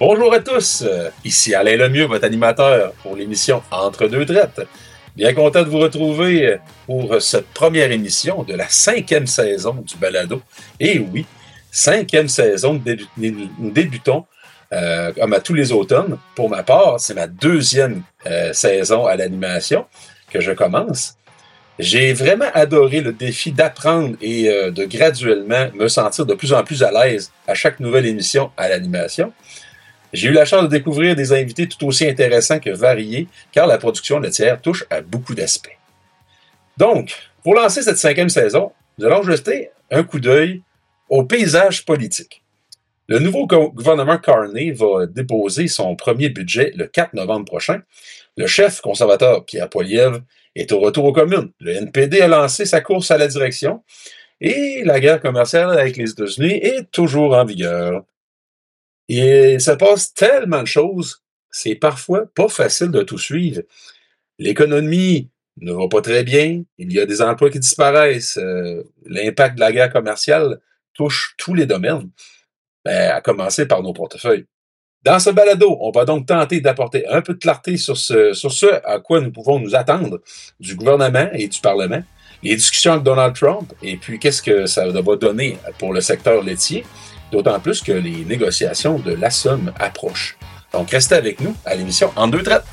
Bonjour à tous, ici Alain Lemieux, votre animateur pour l'émission Entre deux traites. Bien content de vous retrouver pour cette première émission de la 5e saison du balado. Et oui, 5e saison, nous débutons comme à tous les automnes. Pour ma part, c'est ma 2e saison à l'animation que je commence. J'ai vraiment adoré le défi d'apprendre et de graduellement me sentir de plus en plus à l'aise à chaque nouvelle émission à l'animation. J'ai eu la chance de découvrir des invités tout aussi intéressants que variés, car la production laitière touche à beaucoup d'aspects. Donc, pour lancer cette 5e saison, nous allons jeter un coup d'œil au paysage politique. Le nouveau gouvernement Carney va déposer son premier budget le 4 novembre prochain. Le chef conservateur Pierre Poilievre est au retour aux communes. Le NPD a lancé sa course à la direction et la guerre commerciale avec les États-Unis est toujours en vigueur. Et il se passe tellement de choses, c'est parfois pas facile de tout suivre. L'économie ne va pas très bien, il y a des emplois qui disparaissent, l'impact de la guerre commerciale touche tous les domaines, à commencer par nos portefeuilles. Dans ce balado, on va donc tenter d'apporter un peu de clarté sur ce à quoi nous pouvons nous attendre du gouvernement et du Parlement, les discussions avec Donald Trump, et puis qu'est-ce que ça va donner pour le secteur laitier, d'autant plus que les négociations de l'ASSOM approchent. Donc, restez avec nous à l'émission En deux traites.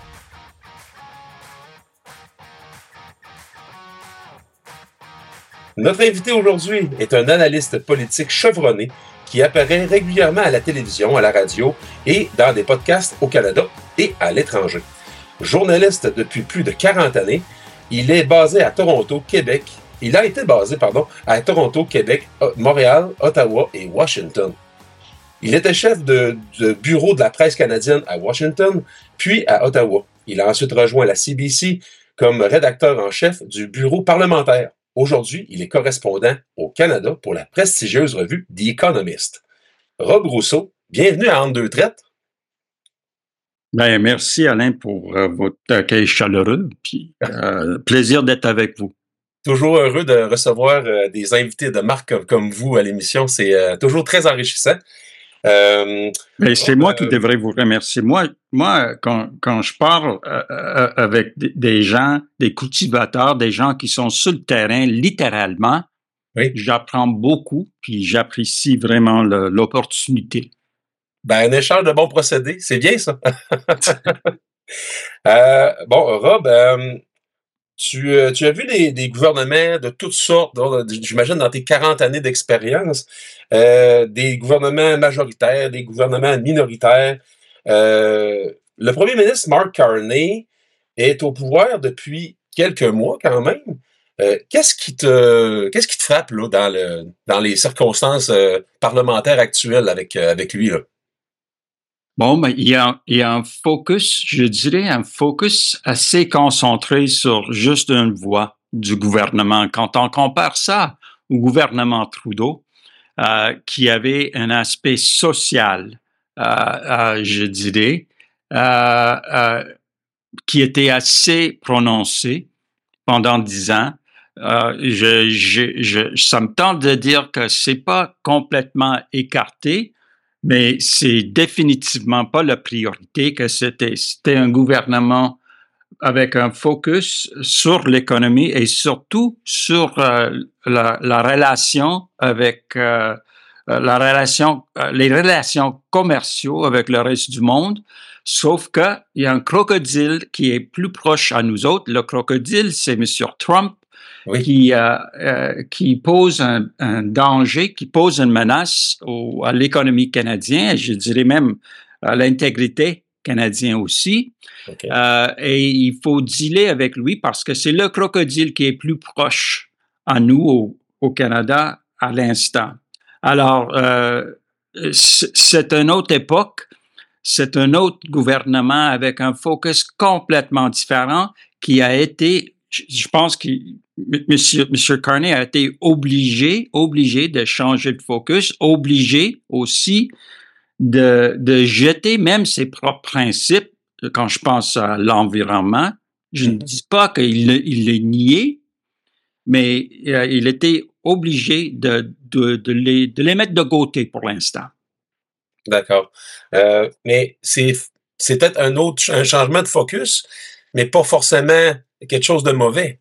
Notre invité aujourd'hui est un analyste politique chevronné qui apparaît régulièrement à la télévision, à la radio et dans des podcasts au Canada et à l'étranger. Journaliste depuis plus de 40 années, il est basé à Toronto, Québec. Il a été basé, à Toronto, Québec, Montréal, Ottawa et Washington. Il était chef de bureau de la presse canadienne à Washington, puis à Ottawa. Il a ensuite rejoint la CBC comme rédacteur en chef du bureau parlementaire. Aujourd'hui, il est correspondant au Canada pour la prestigieuse revue The Economist. Rob Rousseau, bienvenue à Entre deux traites. Bien, merci Alain pour votre accueil chaleureux, puis plaisir d'être avec vous. Toujours heureux de recevoir des invités de marque comme vous à l'émission. C'est toujours très enrichissant. Mais c'est moi qui devrais vous remercier. Moi, quand je parle avec des gens, des cultivateurs, des gens qui sont sur le terrain, littéralement, oui, j'apprends beaucoup, puis j'apprécie vraiment l'opportunité. Ben, un échange de bons procédés, c'est bien ça. Bon, Rob, tu as vu des gouvernements de toutes sortes, j'imagine dans tes 40 années d'expérience, des gouvernements majoritaires, des gouvernements minoritaires. Le premier ministre Mark Carney est au pouvoir depuis quelques mois quand même. Qu'est-ce qui te frappe là, dans les circonstances parlementaires actuelles avec lui là? Bon, ben, il y a un focus, je dirais, un focus assez concentré sur juste une voie du gouvernement. Quand on compare ça au gouvernement Trudeau, qui avait un aspect social, je dirais, qui était assez prononcé pendant 10 ans. Ça me tente de dire que c'est pas complètement écarté, mais c'est définitivement pas la priorité, que c'était un gouvernement avec un focus sur l'économie et surtout sur la relation avec les relations commerciaux avec le reste du monde. Sauf que il y a un crocodile qui est plus proche à nous autres. Le crocodile, c'est M. Trump. Oui. Qui pose un danger, qui pose une menace à l'économie canadienne, je dirais même à l'intégrité canadienne aussi. Okay. Et il faut dealer avec lui parce que c'est le crocodile qui est plus proche à nous au Canada à l'instant. Alors, c'est une autre époque, c'est un autre gouvernement avec un focus complètement différent qui a été, je pense que M. Carney a été obligé de changer de focus, obligé aussi de jeter même ses propres principes. Quand je pense à l'environnement, je ne dis pas qu'il l'a nié, mais il était obligé de les mettre de côté pour l'instant. D'accord. Mais c'est peut-être un changement de focus, mais pas forcément quelque chose de mauvais.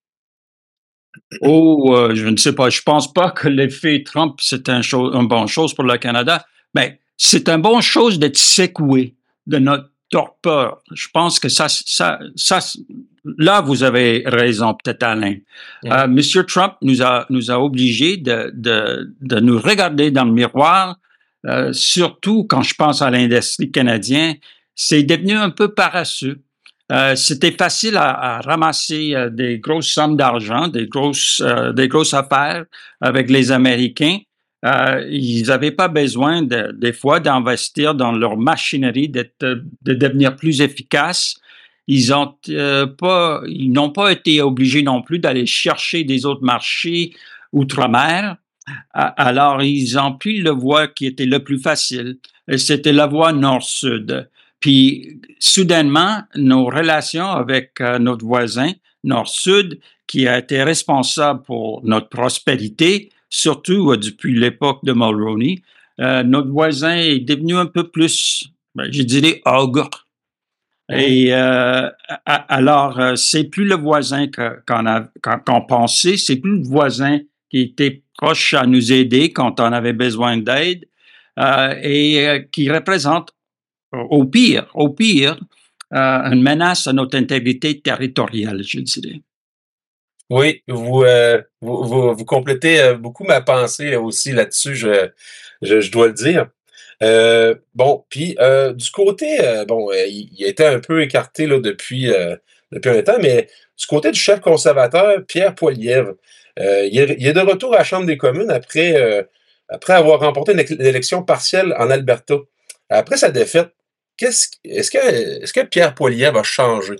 Oh, je ne sais pas. Je pense pas que l'effet Trump, c'est une bonne chose pour le Canada. Mais c'est une bonne chose d'être secoué de notre torpeur. Je pense que là, vous avez raison, peut-être, Alain. Monsieur Trump nous a obligés de nous regarder dans le miroir, surtout quand je pense à l'industrie canadienne. C'est devenu un peu paresseux. C'était facile à ramasser des grosses sommes d'argent, des grosses affaires avec les Américains. Ils n'avaient pas besoin des fois d'investir dans leur machinerie, de devenir plus efficaces. Ils n'ont pas été obligés non plus d'aller chercher des autres marchés outre-mer. Alors, ils ont pris la voie qui était le plus facile. Et c'était la voie nord-sud. Puis, soudainement, nos relations avec notre voisin nord-sud, qui a été responsable pour notre prospérité, surtout depuis l'époque de Mulroney, notre voisin est devenu un peu plus, je dirais, ogre. Et alors, c'est plus le voisin qu'on pensait, c'est plus le voisin qui était proche à nous aider quand on avait besoin d'aide et qui représente au pire, une menace à notre intégrité territoriale, je dirais. Oui, vous complétez beaucoup ma pensée aussi là-dessus, je dois le dire. Bon, puis du côté, il a été un peu écarté là, depuis un temps, mais du côté du chef conservateur, Pierre Poilievre, il est de retour à la Chambre des communes après avoir remporté l'élection partielle en Alberta. Après sa défaite, est-ce que Pierre Poilievre a changé?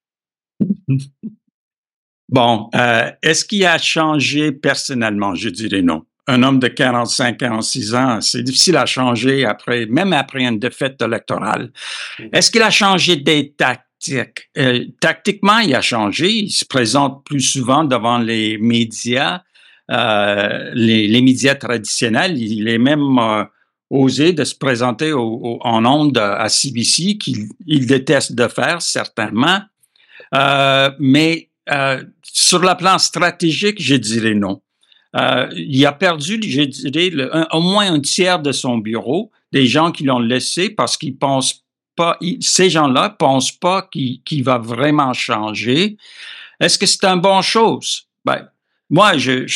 Bon, est-ce qu'il a changé personnellement? Je dirais non. Un homme de 45, 46 ans, c'est difficile à changer même après une défaite électorale. Est-ce qu'il a changé des tactiques? Tactiquement, il a changé. Il se présente plus souvent devant les médias, les médias traditionnels. Il est même osé de se présenter en ondes à CBC, qu'il déteste de faire, certainement. Mais sur le plan stratégique, je dirais non. Il a perdu, je dirais, au moins un tiers de son bureau, des gens qui l'ont laissé parce qu'ils pensent pas, ces gens-là pensent pas qu'il va vraiment changer. Est-ce que c'est une bonne chose? Ben, moi,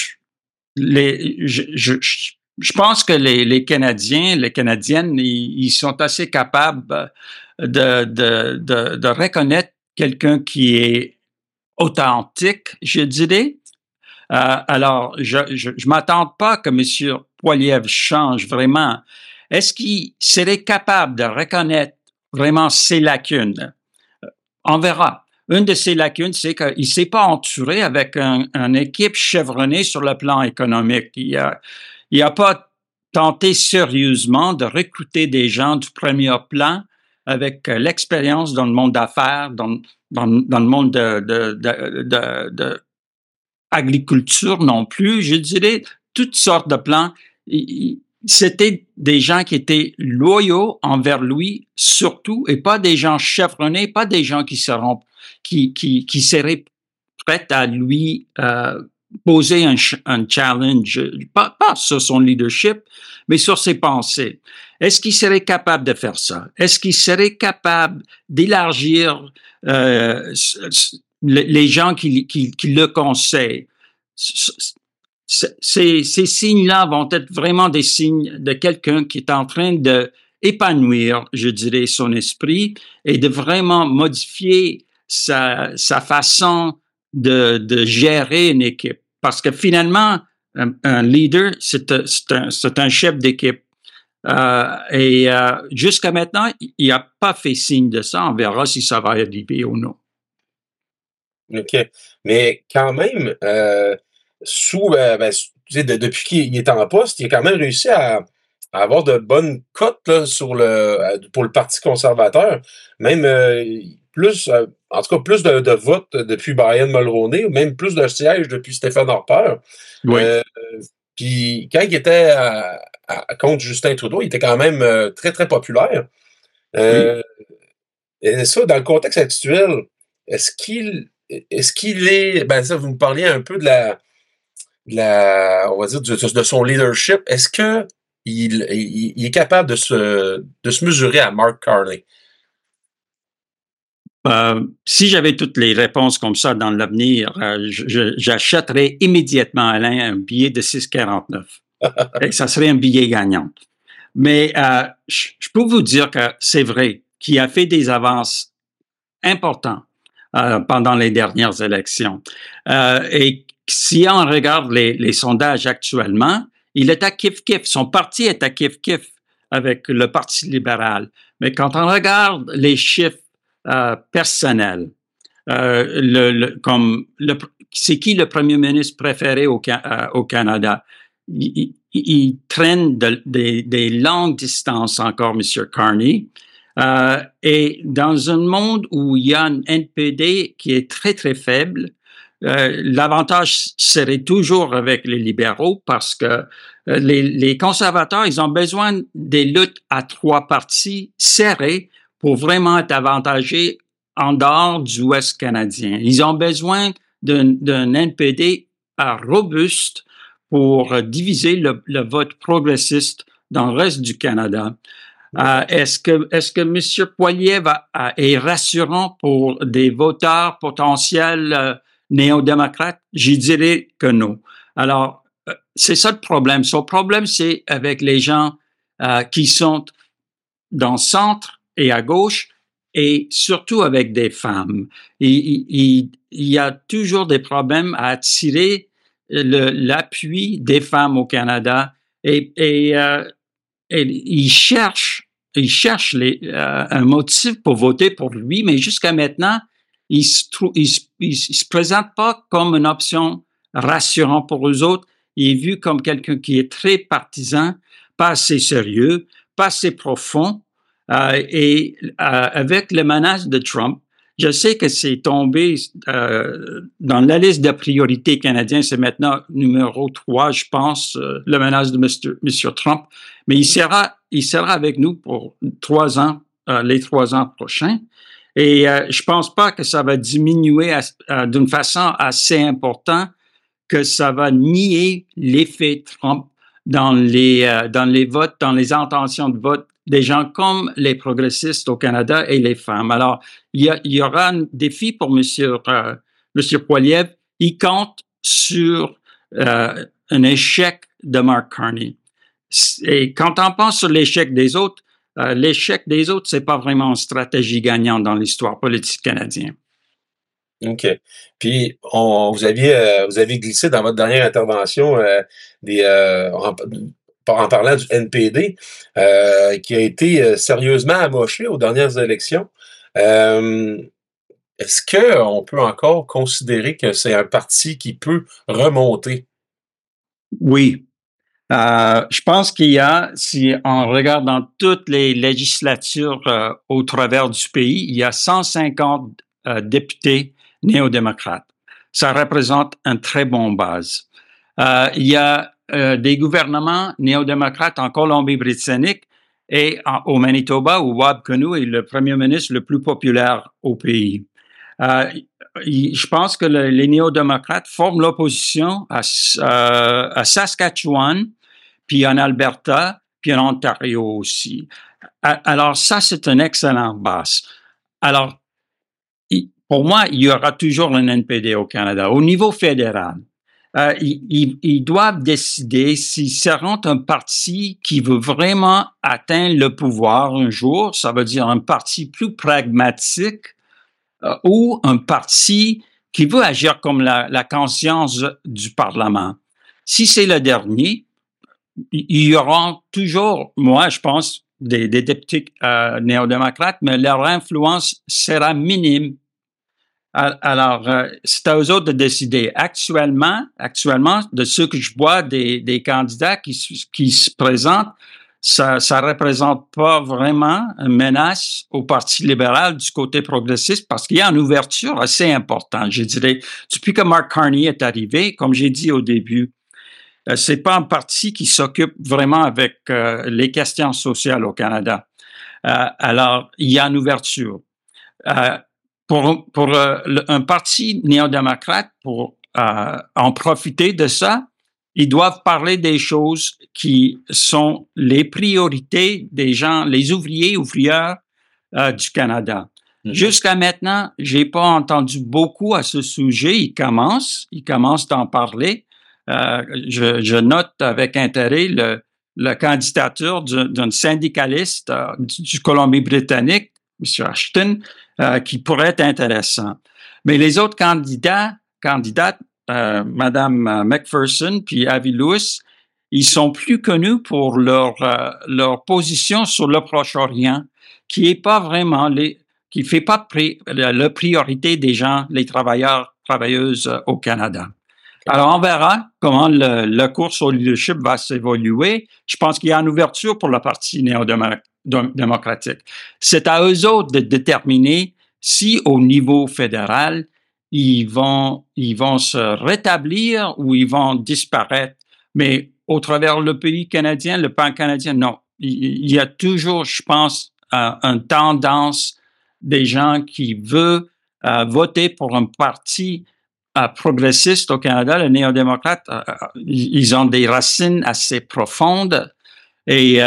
je pense que les Canadiens, les Canadiennes, ils sont assez capables de reconnaître quelqu'un qui est authentique, je dirais. Alors, je m'attends pas que M. Poilievre change vraiment. Est-ce qu'il serait capable de reconnaître vraiment ses lacunes? On verra. Une de ses lacunes, c'est qu'il ne s'est pas entouré avec une équipe chevronnée sur le plan économique. Il a pas tenté sérieusement de recruter des gens du premier plan avec l'expérience dans le monde d'affaires, dans le monde de agriculture non plus. Je dirais toutes sortes de plans. C'était des gens qui étaient loyaux envers lui, surtout, et pas des gens chevronnés, pas des gens qui seraient prêts à lui poser un challenge, pas sur son leadership, mais sur ses pensées. Est-ce qu'il serait capable de faire ça? Est-ce qu'il serait capable d'élargir les gens qui le conseillent? Ces signes-là vont être vraiment des signes de quelqu'un qui est en train de épanouir, je dirais, son esprit et de vraiment modifier sa façon de gérer une équipe. Parce que finalement, un leader, c'est un chef d'équipe. Jusqu'à maintenant, il n'a pas fait signe de ça. On verra si ça va arriver ou non. OK. Mais quand même, depuis qu'il est en poste, il a quand même réussi à avoir de bonnes cotes là, pour le Parti conservateur. Même en tout cas, plus de votes depuis Brian Mulroney, ou même plus de sièges depuis Stephen Harper. Oui. Puis quand il était contre Justin Trudeau, il était quand même très, très populaire. Oui. Et ça, dans le contexte actuel, est-ce qu'il est, ben ça, vous me parliez un peu on va dire, de son leadership. Est-ce que il est capable de se mesurer à Mark Carney? Si j'avais toutes les réponses comme ça dans l'avenir, j'achèterais immédiatement, Alain, un billet de 6,49. Et ça serait un billet gagnant. Mais je peux vous dire que c'est vrai qu'il a fait des avances importantes pendant les dernières élections. Et si on regarde les sondages actuellement, il est à kiff-kiff. Son parti est à kiff-kiff avec le Parti libéral. Mais quand on regarde les chiffres personnels, c'est qui le premier ministre préféré au Canada? Il traîne des longues distances encore, M. Carney. Et dans un monde où il y a un NPD qui est très, très faible, l'avantage serait toujours avec les libéraux parce que les conservateurs, ils ont besoin des luttes à trois partis serrées pour vraiment être avantagés en dehors du Ouest canadien. Ils ont besoin d'un NPD robuste pour diviser le vote progressiste dans le reste du Canada. Est-ce que M. Poilievre est rassurant pour des voteurs potentiels néo-démocrates? J'y dirais que non. Alors, c'est ça le problème. Son problème, c'est avec les gens qui sont dans le centre et à gauche, et surtout avec des femmes. Il y a toujours des problèmes à attirer l'appui des femmes au Canada et il cherche un motif pour voter pour lui, mais jusqu'à maintenant, il se présente pas comme une option rassurante pour eux autres. Il est vu comme quelqu'un qui est très partisan, pas assez sérieux, pas assez profond. Avec les menaces de Trump, je sais que c'est tombé dans la liste de priorités canadiennes. C'est maintenant numéro 3, je pense, la menace de M. Trump. Mais il sera avec nous pour 3 ans, les 3 ans prochains. Et je pense pas que ça va diminuer d'une façon assez importante, que ça va nier l'effet Trump dans les votes, dans les intentions de vote des gens comme les progressistes au Canada et les femmes. Alors, il y aura un défi pour Monsieur Poilievre. Il compte sur un échec de Mark Carney. Et quand on pense sur l'échec des autres, c'est pas vraiment une stratégie gagnante dans l'histoire politique canadienne. OK. Puis, vous avez glissé dans votre dernière intervention en parlant du NPD, qui a été sérieusement amoché aux dernières élections. Est-ce qu'on peut encore considérer que c'est un parti qui peut remonter? Oui. Je pense qu'il y a, si on regarde dans toutes les législatures au travers du pays, il y a 150 députés néo-démocrates. Ça représente une très bonne base. Il y a des gouvernements néo-démocrates en Colombie-Britannique et au Manitoba, où Wab Kinew est le premier ministre le plus populaire au pays. Je pense que les néo-démocrates forment l'opposition à Saskatchewan, puis en Alberta, puis en Ontario aussi. Alors ça, c'est une excellente base. Alors, pour moi, il y aura toujours un NPD au Canada. Au niveau fédéral, ils doivent décider s'ils seront un parti qui veut vraiment atteindre le pouvoir un jour, ça veut dire un parti plus pragmatique, ou un parti qui veut agir comme la conscience du Parlement. Si c'est le dernier, il y aura toujours, moi, je pense, des députés néo-démocrates, mais leur influence sera minime. Alors, c'est à eux autres de décider. Actuellement, de ce que je vois des candidats qui se présentent, ça représente pas vraiment une menace au Parti libéral du côté progressiste parce qu'il y a une ouverture assez importante, je dirais. Depuis que Mark Carney est arrivé, comme j'ai dit au début, c'est pas un parti qui s'occupe vraiment avec les questions sociales au Canada. Alors, il y a une ouverture. Pour un parti néo-démocrate, pour en profiter de ça, ils doivent parler des choses qui sont les priorités des gens, les ouvriers, ouvrières du Canada. Jusqu'à maintenant, j'ai pas entendu beaucoup à ce sujet. Ils commencent d'en parler. Je note avec intérêt la candidature d'une syndicaliste du Colombie-Britannique, M. Ashton, qui pourrait être intéressant. Mais les autres candidates, Madame McPherson puis Avi Lewis, ils sont plus connus pour leur position sur le Proche-Orient, qui est pas vraiment qui fait pas la priorité des gens, les travailleuses au Canada. Alors, on verra comment la course au leadership va s'évoluer. Je pense qu'il y a une ouverture pour le Parti néo-démocratique. C'est à eux autres de déterminer si, au niveau fédéral, ils vont se rétablir ou ils vont disparaître. Mais au travers le pays canadien, le pan canadien, non. Il y a toujours, je pense, une tendance des gens qui veulent voter pour un parti progressistes au Canada, les néo-démocrates, ils ont des racines assez profondes et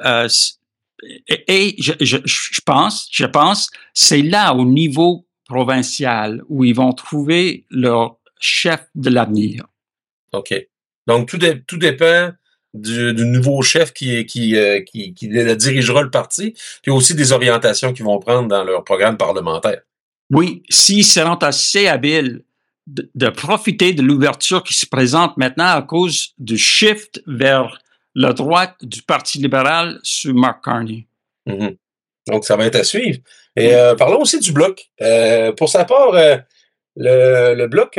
je pense, c'est là au niveau provincial où ils vont trouver leur chef de l'avenir. OK. Donc, tout dépend du nouveau chef qui dirigera le parti, puis aussi des orientations qu'ils vont prendre dans leur programme parlementaire. Oui, s'ils seront assez habiles de profiter de l'ouverture qui se présente maintenant à cause du shift vers la droite du Parti libéral sur Mark Carney. Mm-hmm. Donc, ça va être à suivre. Et parlons aussi du Bloc. Pour sa part, le Bloc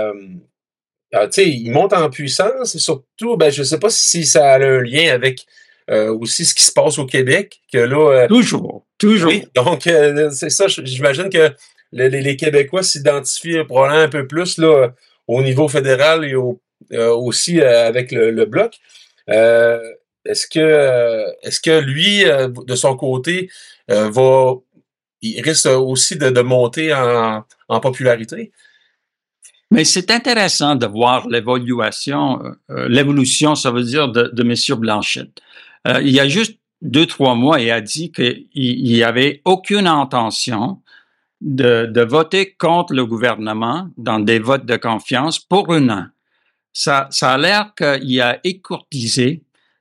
il monte en puissance et surtout, je ne sais pas si ça a un lien avec aussi ce qui se passe au Québec. Que là, toujours. Oui, donc, c'est ça, j'imagine que les Québécois s'identifient probablement un peu plus là, au niveau fédéral et aussi avec le Bloc. Est-ce que lui, de son côté, il risque aussi de monter en popularité? Mais c'est intéressant de voir l'évolution, ça veut dire, de M. Blanchette. Il y a juste 2-3 mois, il a dit qu'il n'y avait aucune intention de voter contre le gouvernement dans des votes de confiance pour un an. Ça a l'air qu'il a écourtisé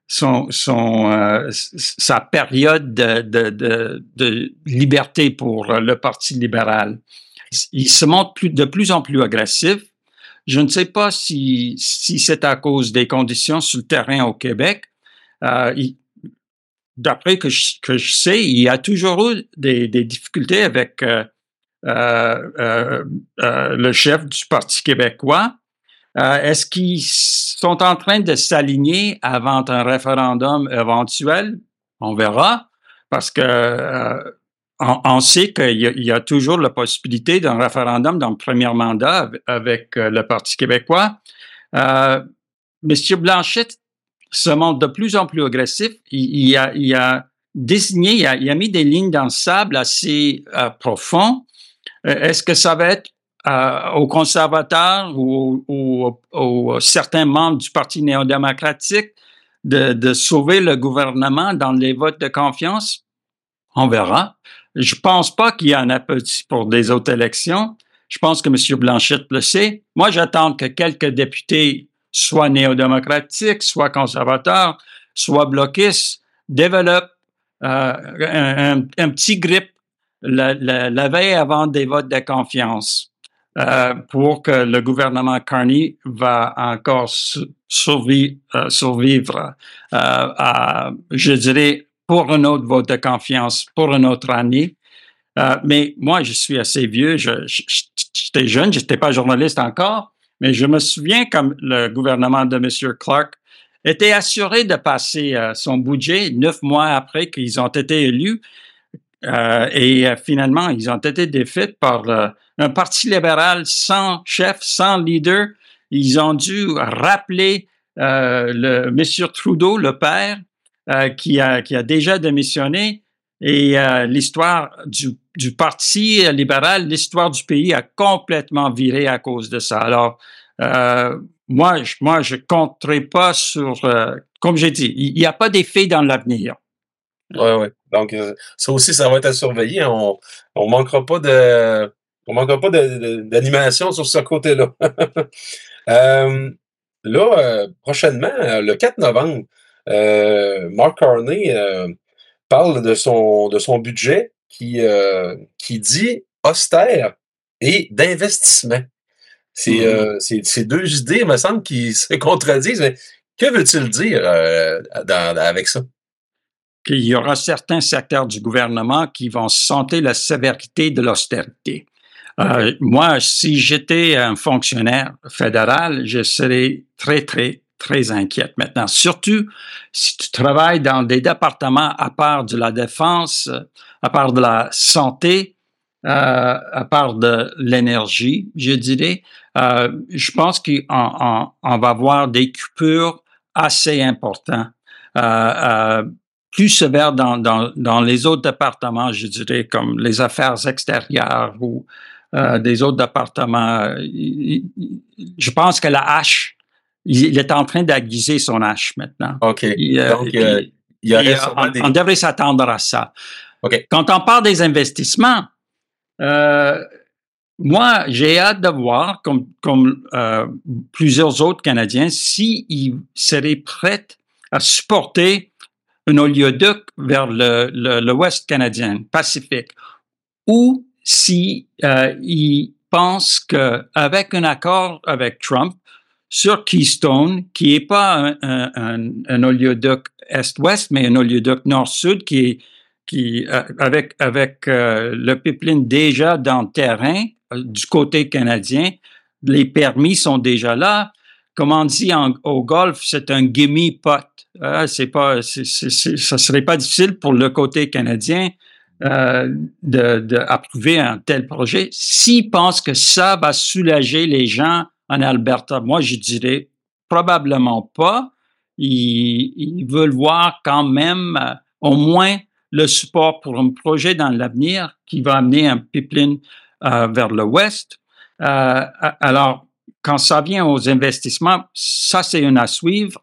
sa période de liberté pour le Parti libéral. Il se montre de plus en plus agressif. Je ne sais pas si c'est à cause des conditions sur le terrain au Québec. D'après que je sais, il y a toujours eu des difficultés avec le chef du Parti québécois. Est-ce qu'ils sont en train de s'aligner avant un référendum éventuel? On verra, parce que on sait qu'il y a toujours la possibilité d'un référendum dans le premier mandat avec le Parti québécois. Monsieur Blanchette se montre de plus en plus agressif. Il a désigné, il a mis des lignes dans le sable assez profondes. Est-ce que ça va être aux conservateurs ou aux certains membres du Parti néo-démocratique de sauver le gouvernement dans les votes de confiance? On verra. Je pense pas qu'il y ait un appétit pour des autres élections. Je pense que M. Blanchette le sait. Moi, j'attends que quelques députés, soit néo-démocratiques, soit conservateurs, soit bloquistes, développent un petit grip la veille avant des votes de confiance pour que le gouvernement Carney va encore survivre je dirais, pour un autre vote de confiance, pour une autre année. Mais moi, je suis assez vieux. J'étais jeune, je n'étais pas journaliste encore, mais je me souviens comme le gouvernement de M. Clark était assuré de passer son budget 9 mois après qu'ils ont été élus. Et finalement, ils ont été défaits par un parti libéral sans chef, sans leader. Ils ont dû rappeler le Monsieur Trudeau, le père, qui a déjà démissionné, et l'histoire du Parti libéral, l'histoire du pays a complètement viré à cause de ça. Alors, moi, je compterai pas sur, comme j'ai dit, il n'y a pas d'effet dans l'avenir. Ouais. Donc, ça aussi, ça va être à surveiller. On manquera pas d'animation sur ce côté-là. Prochainement, le 4 novembre, Mark Carney parle de son budget qui dit austère et d'investissement. C'est deux idées, il me semble, qui se contredisent. Mais que veut-il dire avec ça? Qu'il y aura certains secteurs du gouvernement qui vont sentir la sévérité de l'austérité. Moi, si j'étais un fonctionnaire fédéral, je serais très inquiète maintenant. Surtout si tu travailles dans des départements à part de la défense, à part de la santé, à part de l'énergie, je dirais. Je pense qu'on va avoir des coupures assez importantes. Plus sévères dans les autres départements, je dirais, comme les affaires extérieures ou des autres départements. Je pense que la hache, il est en train d'aiguiser son hache maintenant. OK. Donc, il y aurait sûrement on devrait s'attendre à ça. OK. Quand on parle des investissements, moi, j'ai hâte de voir, comme plusieurs autres Canadiens, s'ils seraient prêts à supporter un oléoduc vers l'Ouest canadien, Pacifique, ou si ils pensent qu'avec un accord avec Trump sur Keystone, qui n'est pas un oléoduc Est-Ouest, mais un oléoduc Nord-Sud avec le pipeline déjà dans le terrain du côté canadien, les permis sont déjà là. Comme on dit au golf, c'est un gimme pot. Ça serait pas difficile pour le côté canadien d'approuver un tel projet. S'ils pensent que ça va soulager les gens en Alberta, moi je dirais probablement pas. Ils veulent voir quand même au moins le support pour un projet dans l'avenir qui va amener un pipeline vers l'ouest. Alors, quand ça vient aux investissements, ça c'est une à suivre.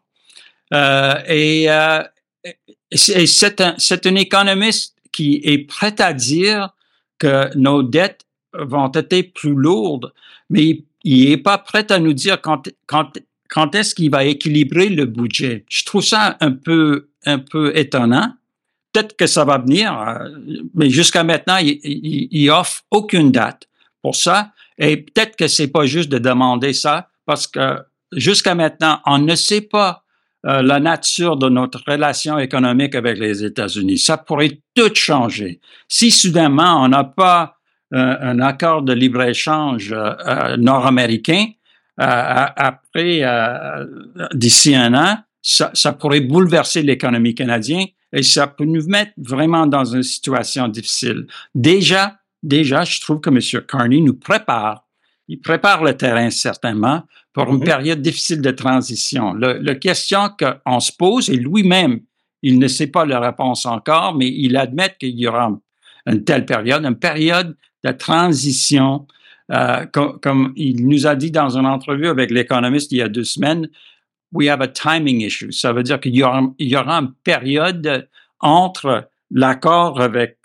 C'est un économiste qui est prêt à dire que nos dettes vont être plus lourdes, mais il n'est pas prêt à nous dire quand est-ce qu'il va équilibrer le budget. Je trouve ça un peu étonnant. Peut-être que ça va venir, mais jusqu'à maintenant, il offre aucune date pour ça. Et peut-être que c'est pas juste de demander ça, parce que jusqu'à maintenant, on ne sait pas la nature de notre relation économique avec les États-Unis. Ça pourrait tout changer. Si soudainement on n'a pas un accord de libre-échange nord-américain, après, d'ici un an, ça pourrait bouleverser l'économie canadienne et ça peut nous mettre vraiment dans une situation difficile. Déjà, je trouve que M. Carney nous prépare. Il prépare le terrain certainement pour une période difficile de transition. La question qu'on se pose, et lui-même, il ne sait pas la réponse encore, mais il admet qu'il y aura une telle période, une période de transition, comme il nous a dit dans une entrevue avec l'Économiste il y a 2 semaines, we have a timing issue. Ça veut dire qu'il y aura une période entre l'accord avec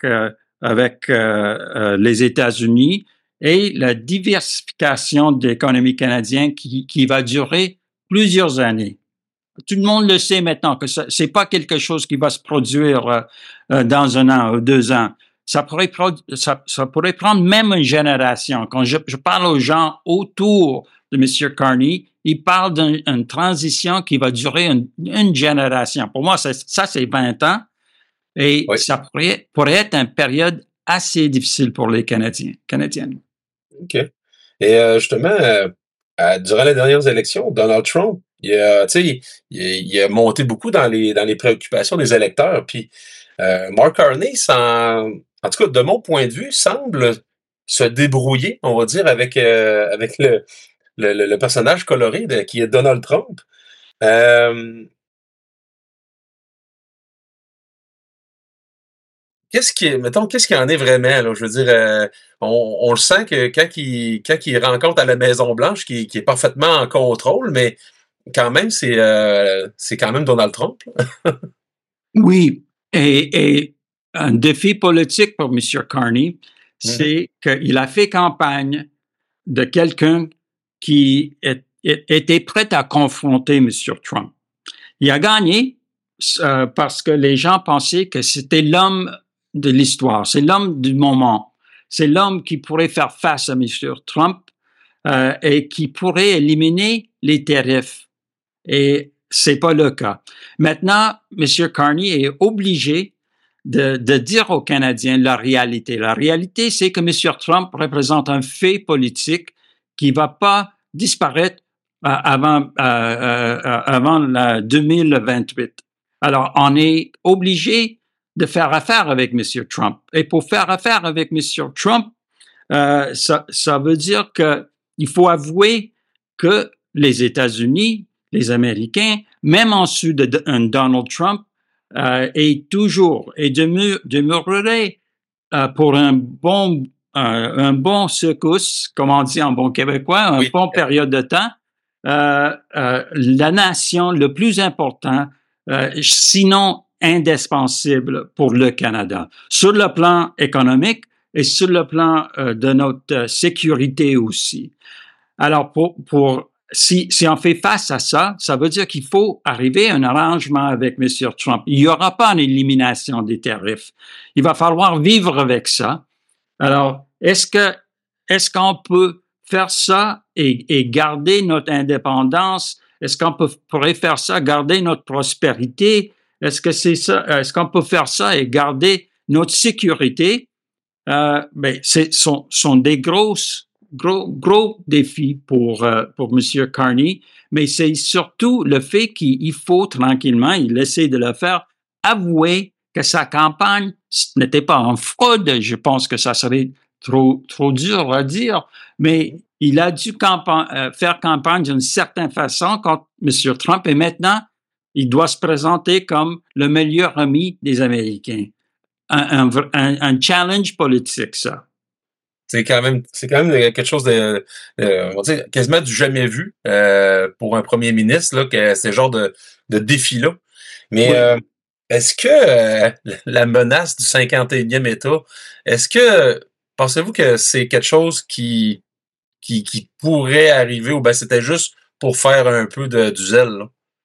les États-Unis et la diversification de l'économie canadienne qui va durer plusieurs années. Tout le monde le sait maintenant que c'est pas quelque chose qui va se produire dans 1 an ou 2 ans. Ça pourrait prendre même une génération. Quand je parle aux gens autour de M. Carney, ils parlent d'une transition qui va durer une génération. Pour moi, ça c'est 20 ans. Et ça pourrait être une période assez difficile pour les Canadiennes. OK. Et justement, durant les dernières élections, Donald Trump, il a monté beaucoup dans les préoccupations des électeurs. Puis Mark Carney, en tout cas, de mon point de vue, semble se débrouiller, on va dire, avec le personnage coloré qui est Donald Trump. Euh, qu'est-ce qu'il en est vraiment, là? Je veux dire, on le sent que quand il rencontre à la Maison-Blanche, qui est parfaitement en contrôle, mais quand même, c'est quand même Donald Trump. Oui, et un défi politique pour M. Carney, Mhm. c'est qu'il a fait campagne de quelqu'un qui était prêt à confronter M. Trump. Il a gagné parce que les gens pensaient que c'était l'homme de l'histoire, c'est l'homme du moment, c'est l'homme qui pourrait faire face à M. Trump et qui pourrait éliminer les tarifs. Et c'est pas le cas. Maintenant, M. Carney est obligé de dire aux Canadiens la réalité. La réalité, c'est que M. Trump représente un fait politique qui va pas disparaître avant la 2028. Alors, on est obligé de faire affaire avec M. Trump. Et pour faire affaire avec M. Trump, ça veut dire qu'il faut avouer que les États-Unis, les Américains, même en dessous de Donald Trump, est toujours et demeurerait pour un bon secousse, comme on dit en bon québécois, un Oui. bon période de temps, la nation le plus important, sinon indispensable pour le Canada, sur le plan économique et sur le plan de notre sécurité aussi. Alors, si on fait face à ça, ça veut dire qu'il faut arriver à un arrangement avec M. Trump. Il n'y aura pas une élimination des tarifs. Il va falloir vivre avec ça. Alors, est-ce qu'on peut faire ça et garder notre indépendance? Est-ce qu'on pourrait faire ça, garder notre prospérité? Est-ce que c'est ça? Est-ce qu'on peut faire ça et garder notre sécurité? Ben, sont des gros défis pour M. Carney, mais c'est surtout le fait qu'il faut tranquillement, il essaie de le faire, avouer que sa campagne n'était pas en fraude. Je pense que ça serait trop dur à dire, mais il a dû faire campagne d'une certaine façon contre M. Trump et maintenant, il doit se présenter comme le meilleur ami des Américains. Un challenge politique, ça. C'est quand même quelque chose on va dire, quasiment du jamais vu pour un premier ministre, là, que ce genre de défi-là. Mais Oui. est-ce que la menace du 51e État, est-ce que pensez-vous que c'est quelque chose qui pourrait arriver ou ben c'était juste pour faire un peu du zèle, là?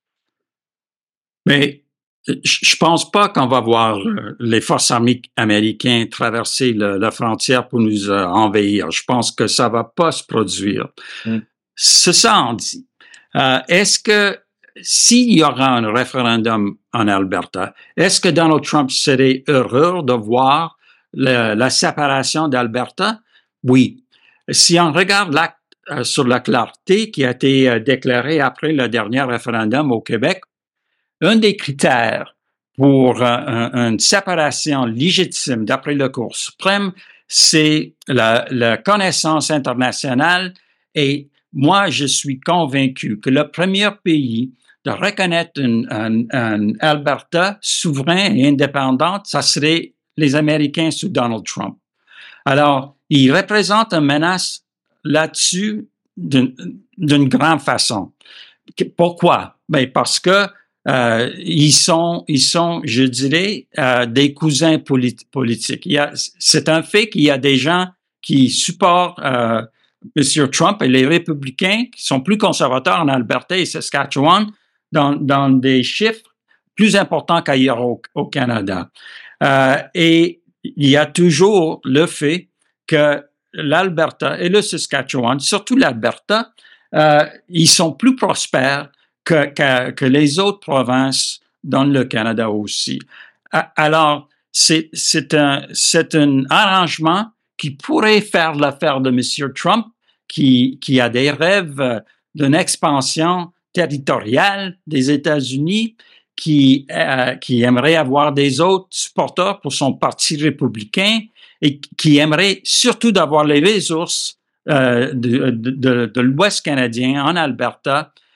Mais je pense pas qu'on va voir les forces armées américaines traverser la frontière pour nous envahir. Je pense que ça va pas se produire. Hmm. C'est ça, on dit. Est-ce que s'il y aura un référendum en Alberta, est-ce que Donald Trump serait heureux de voir la séparation d'Alberta? Oui. Si on regarde l'acte sur la clarté qui a été déclaré après le dernier référendum au Québec, un des critères pour une séparation légitime d'après la Cour suprême, c'est la connaissance internationale. Et moi, je suis convaincu que le premier pays de reconnaître un Alberta souverain et indépendante, ça serait les Américains sous Donald Trump. Alors, il représente une menace là-dessus d'une grande façon. Pourquoi? Ben parce que ils sont, je dirais, des cousins politiques. C'est un fait qu'il y a des gens qui supportent M. Trump et les républicains qui sont plus conservateurs en Alberta et Saskatchewan dans des chiffres plus importants qu'ailleurs au Canada. Et il y a toujours le fait que l'Alberta et le Saskatchewan, surtout l'Alberta, ils sont plus prospères que les autres provinces dans le Canada aussi. Alors, c'est un arrangement qui pourrait faire l'affaire de M. Trump, qui a des rêves d'une expansion territoriale des États-Unis, qui aimerait avoir des autres supporters pour son parti républicain et qui aimerait surtout d'avoir les ressources de l'Ouest canadien en Alberta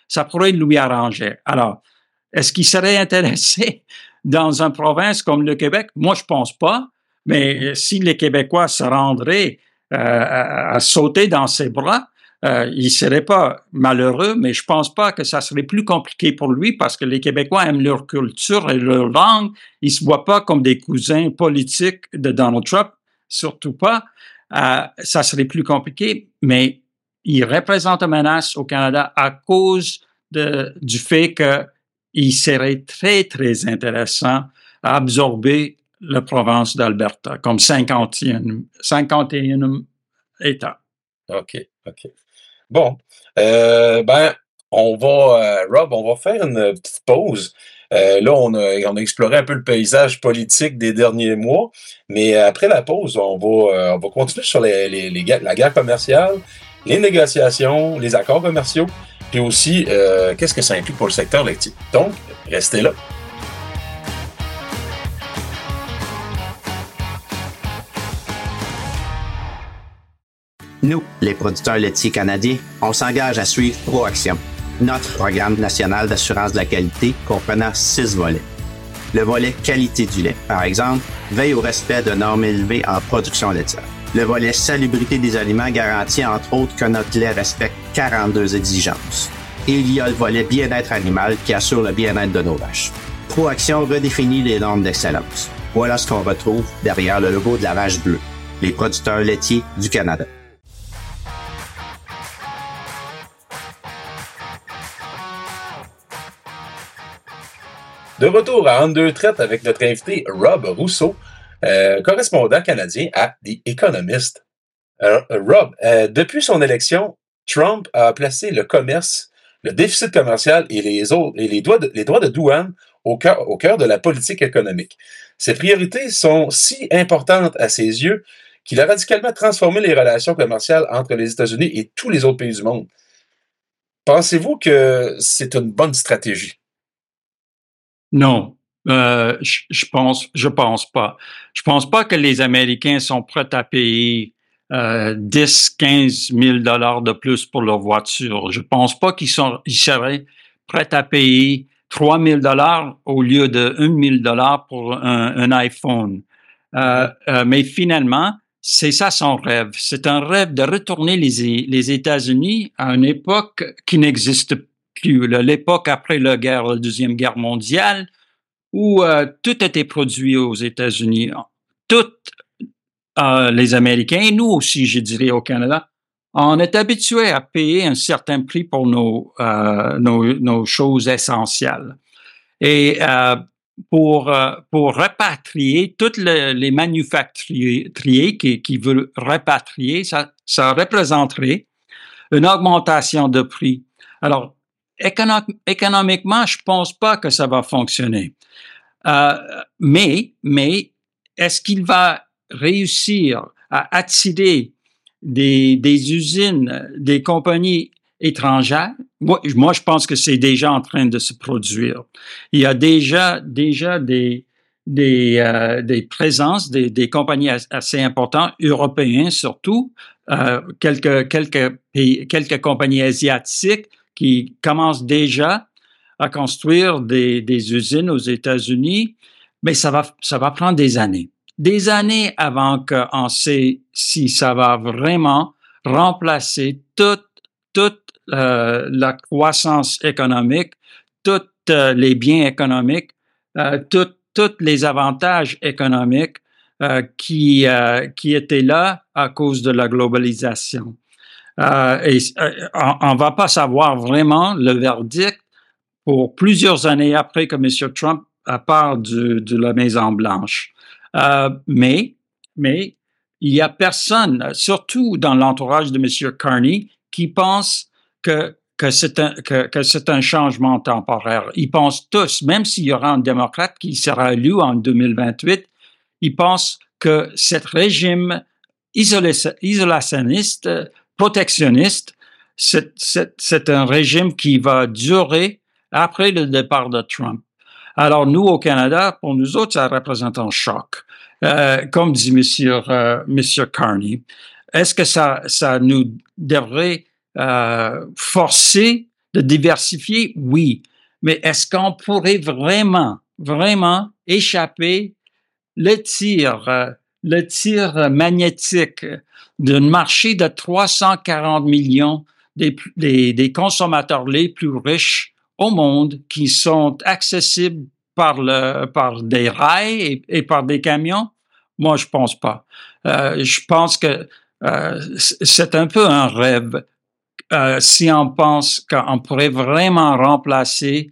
ça pourrait lui arranger. Alors, est-ce qu'il serait intéressé dans une province comme le Québec? Moi, je pense pas. Mais si les Québécois se rendraient à sauter dans ses bras, il serait pas malheureux, mais je pense pas que ça serait plus compliqué pour lui parce que les Québécois aiment leur culture et leur langue. Ils se voient pas comme des cousins politiques de Donald Trump, surtout pas. Ça serait plus compliqué, mais il représente une menace au Canada à cause du fait qu'il serait très, très intéressant à absorber la province d'Alberta comme 51e État. OK. Bon, ben, Rob, on va faire une petite pause. Là, on a exploré un peu le paysage politique des derniers mois, mais après la pause, on va continuer sur la guerre commerciale, les négociations, les accords commerciaux, puis aussi qu'est-ce que ça implique pour le secteur laitier. Donc, restez là. Nous, les producteurs laitiers canadiens, on s'engage à suivre ProAction, notre programme national d'assurance de la qualité comprenant 6 volets. Le volet qualité du lait, par exemple, veille au respect de normes élevées en production laitière. Le volet salubrité des aliments garantit entre autres que notre lait respecte 42 exigences. Et il y a le volet bien-être animal qui assure le bien-être de nos vaches. ProAction redéfinit les normes d'excellence. Voilà ce qu'on retrouve derrière le logo de la vache bleue, les producteurs laitiers du Canada. De retour à Entre deux traites avec notre invité Rob Rousseau, correspondant canadien à The Economist. Rob, depuis son élection, Trump a placé le commerce, le déficit commercial et les droits de douane au cœur de la politique économique. Ces priorités sont si importantes à ses yeux qu'il a radicalement transformé les relations commerciales entre les États-Unis et tous les autres pays du monde. Pensez-vous que c'est une bonne stratégie? Non, je pense pas. Je pense pas que les Américains sont prêts à payer 10, 15 000 $ de plus pour leur voiture. Je pense pas ils seraient prêts à payer 3 000 $ au lieu de 1 000 $ pour un iPhone. Mais finalement, c'est ça son rêve. C'est un rêve de retourner les États-Unis à une époque qui n'existe plus, l'époque après la Deuxième Guerre mondiale, où tout était produit aux États-Unis. Tout les Américains, et nous aussi, je dirais, au Canada, on est habitués à payer un certain prix pour nos choses essentielles. Et pour rapatrier toutes les manufacturiers qui veulent rapatrier, ça représenterait une augmentation de prix. Alors, économiquement, je pense pas que ça va fonctionner. Mais est-ce qu'il va réussir à attirer des usines, des compagnies étrangères? Moi, je pense que c'est déjà en train de se produire. Il y a déjà des présences, des compagnies assez importantes, européennes surtout, quelques compagnies asiatiques qui commencent déjà à construire des usines aux États-Unis, mais ça va prendre des années. Des années avant qu'on sait si ça va vraiment remplacer toute la croissance économique, tous les biens économiques, tous les avantages économiques qui étaient là à cause de la globalisation. On va pas savoir vraiment le verdict pour plusieurs années après que M. Trump part de la Maison-Blanche. Mais il y a personne, surtout dans l'entourage de M. Carney, qui pense que c'est un changement temporaire. Ils pensent tous, même s'il y aura un démocrate qui sera élu en 2028, ils pensent que cet régime isolationniste, protectionniste, c'est un régime qui va durer après le départ de Trump. Alors, nous, au Canada, pour nous autres, ça représente un choc. Comme dit Monsieur Carney, est-ce que ça nous devrait forcer de diversifier, oui. Mais est-ce qu'on pourrait vraiment échapper le tir magnétique d'un marché de 340 millions des consommateurs les plus riches au monde qui sont accessibles par des rails et par des camions? Moi, je pense pas. Je pense que c'est un peu un rêve si on pense qu'on pourrait vraiment remplacer